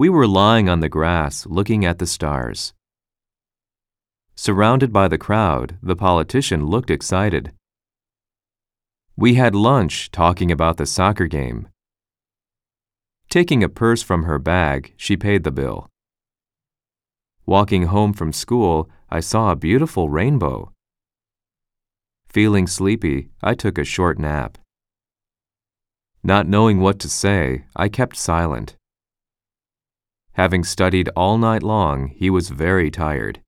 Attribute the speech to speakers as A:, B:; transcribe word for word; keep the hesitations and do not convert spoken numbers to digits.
A: We were lying on the grass looking at the stars. Surrounded by the crowd, the politician looked excited. We had lunch talking about the soccer game. Taking a purse from her bag, she paid the bill. Walking home from school, I saw a beautiful rainbow. Feeling sleepy, I took a short nap. Not knowing what to say, I kept silent. Having studied all night long, he was very tired.